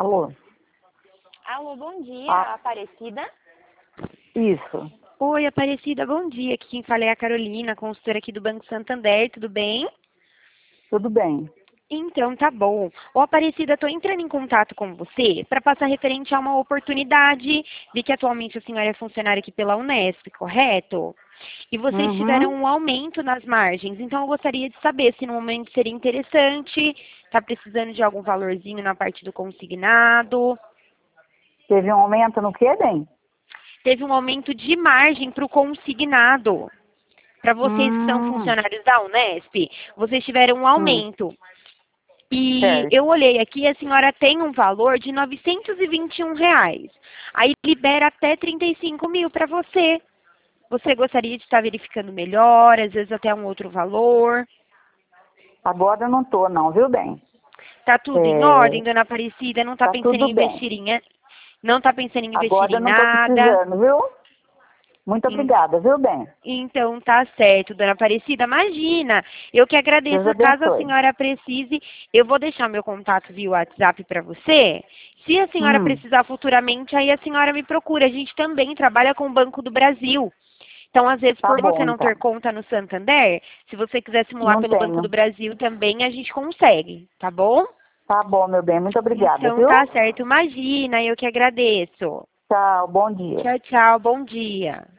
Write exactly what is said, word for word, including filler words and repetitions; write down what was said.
Alô? Alô, bom dia, Ah. Aparecida. Isso. Oi, Aparecida, bom dia. Aqui quem fala é a Carolina, consultora aqui do Banco Santander, tudo bem? Tudo bem. Então, tá bom. Ô, Aparecida, tô entrando em contato com você para passar referente a uma oportunidade. Vi que atualmente a senhora é funcionária aqui pela Unesp, correto? E vocês tiveram Uhum. um aumento nas margens, então eu gostaria de saber se no momento seria interessante, tá precisando de algum valorzinho na parte do consignado. Teve um aumento no quê, bem? Teve um aumento de margem para o consignado. Para vocês que são Hum, funcionários da Unesp, vocês tiveram um hum, aumento. E certo. eu olhei aqui, a senhora tem um valor de novecentos e vinte e um reais. Aí libera até trinta e cinco mil para você. Você gostaria de estar verificando melhor, às vezes até um outro valor? Agora eu não tô, não, viu, bem? Tá tudo em ordem, É, dona Aparecida? Não tá tá pensando tudo em bem. investir em... Não tá pensando em investir Agora eu em não tô nada? precisando, viu? Muito obrigada, viu, bem? Então, tá certo, dona Aparecida. Imagina, eu que Deus agradeço. Caso a abençoe. senhora precise, eu vou deixar meu contato via WhatsApp para você. Se a senhora Hum, precisar futuramente, aí a senhora me procura. A gente também trabalha com o Banco do Brasil. Então, às vezes, tá por você bom, não ter então. conta no Santander, se você quiser simular Não pelo Banco do tenho. Brasil também, a gente consegue, tá bom? Tá bom, meu bem. Muito obrigada, Então, viu? tá certo. Imagina, eu que agradeço. Tchau, bom dia. Tchau, tchau. Bom dia.